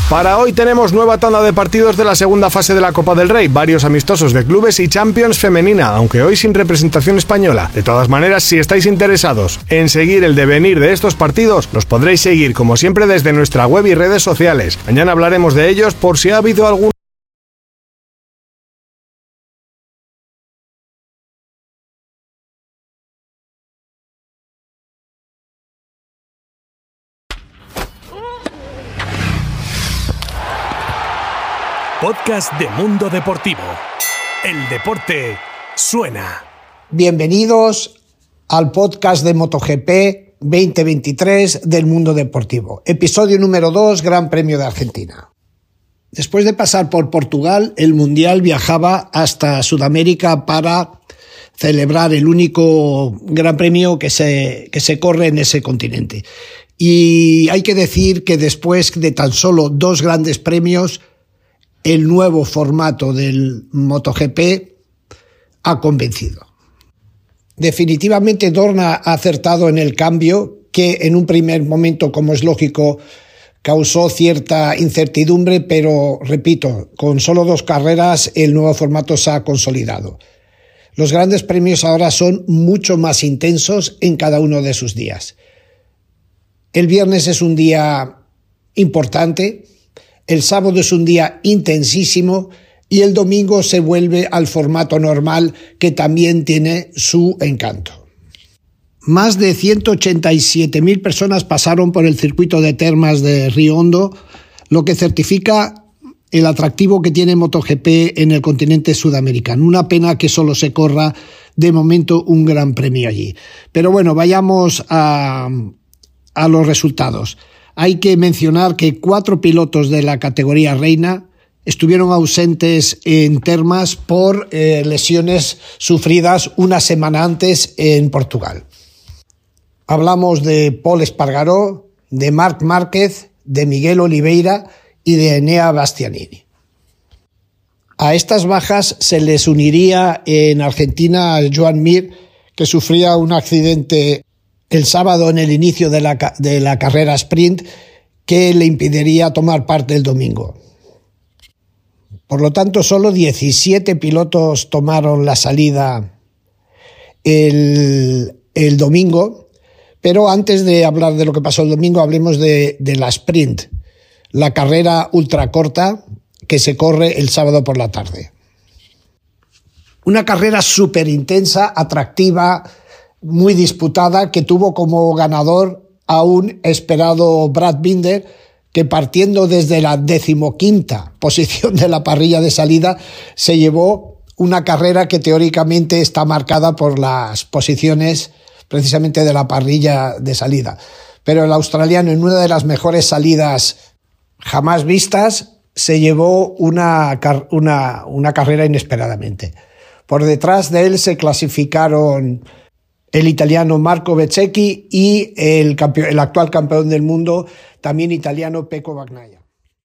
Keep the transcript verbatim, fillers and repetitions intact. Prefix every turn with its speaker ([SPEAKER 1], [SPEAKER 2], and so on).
[SPEAKER 1] Para hoy tenemos nueva tanda de partidos de la segunda fase de la Copa del Rey, varios amistosos de clubes y Champions femenina, aunque hoy sin representación española. De todas maneras, si estáis interesados en seguir el devenir de estos partidos, los podréis seguir como siempre desde nuestra web y redes sociales. Mañana hablaremos de ellos por si ha habido algún
[SPEAKER 2] Podcast de Mundo Deportivo. El deporte suena.
[SPEAKER 3] Bienvenidos al podcast de MotoGP veinte veintitrés del Mundo Deportivo. Episodio número dos, Gran Premio de Argentina. Después de pasar por Portugal, el Mundial viajaba hasta Sudamérica para celebrar el único Gran Premio que se, que se corre en ese continente. Y hay que decir que después de tan solo dos grandes premios, el nuevo formato del MotoGP ha convencido. Definitivamente Dorna ha acertado en el cambio que en un primer momento, como es lógico, causó cierta incertidumbre, pero repito, con solo dos carreras el nuevo formato se ha consolidado. Los grandes premios ahora son mucho más intensos en cada uno de sus días. El viernes es un día importante. El sábado es un día intensísimo y el domingo se vuelve al formato normal, que también tiene su encanto. Más de ciento ochenta y siete mil personas pasaron por el circuito de termas de Río Hondo, lo que certifica el atractivo que tiene MotoGP en el continente sudamericano. Una pena que solo se corra de momento un gran premio allí. Pero bueno, vayamos a, a los resultados. Hay que mencionar que cuatro pilotos de la categoría reina estuvieron ausentes en termas por eh, lesiones sufridas una semana antes en Portugal. Hablamos de Pol Espargaró, de Marc Márquez, de Miguel Oliveira y de Enea Bastianini. A estas bajas se les uniría en Argentina a Joan Mir, que sufría un accidente el sábado en el inicio de la, de la carrera sprint, que le impediría tomar parte el domingo. Por lo tanto, solo diecisiete pilotos tomaron la salida el, el domingo, pero antes de hablar de lo que pasó el domingo, hablemos de, de la sprint, la carrera ultracorta que se corre el sábado por la tarde. Una carrera súper intensa, atractiva, muy disputada, que tuvo como ganador a un esperado Brad Binder, que partiendo desde la decimoquinta posición de la parrilla de salida se llevó una carrera que teóricamente está marcada por las posiciones precisamente de la parrilla de salida. Pero el australiano, en una de las mejores salidas jamás vistas, se llevó una, una, una carrera inesperadamente. Por detrás de él se clasificaron el italiano Marco Bezzecchi y el, campeón, el actual campeón del mundo, también italiano, Pecco Bagnaia.